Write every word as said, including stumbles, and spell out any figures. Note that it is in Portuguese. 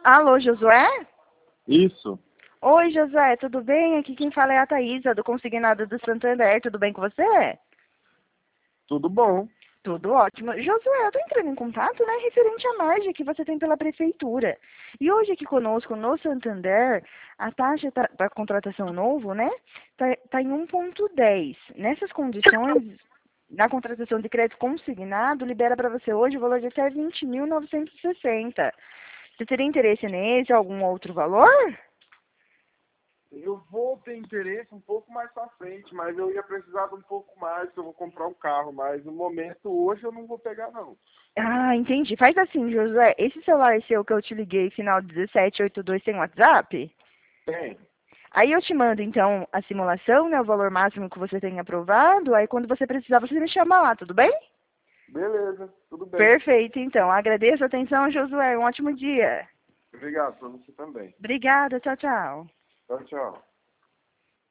Alô, Josué? Isso. Oi, Josué, tudo bem? Aqui quem fala é a Thaísa, do Consignado do Santander. Tudo bem com você? Tudo bom. Tudo ótimo. Josué, eu tô entrando em contato, né, referente à margem que você tem pela prefeitura. E hoje aqui conosco no Santander, a taxa da contratação novo, né, tá, tá em um ponto dez. Nessas condições, na contratação de crédito consignado, libera para você hoje o valor de até vinte mil novecentos e sessenta. Você teria interesse nesse ou algum outro valor? Eu vou ter interesse um pouco mais pra frente, mas eu ia precisar de um pouco mais, que eu vou comprar um carro, mas no momento hoje eu não vou pegar não. Ah, entendi. Faz assim, Josué. Esse celular seu que eu te liguei, final dezessete oitenta e dois, tem WhatsApp? Tem. Aí eu te mando, então, a simulação, né? O valor máximo que você tem aprovado. Aí quando você precisar, você me chama lá, tudo bem? Beleza, tudo bem. Perfeito, então. Agradeço a atenção, Josué. Um ótimo dia. Obrigado pra você também. Obrigada. Tchau, tchau. Tchau, tchau.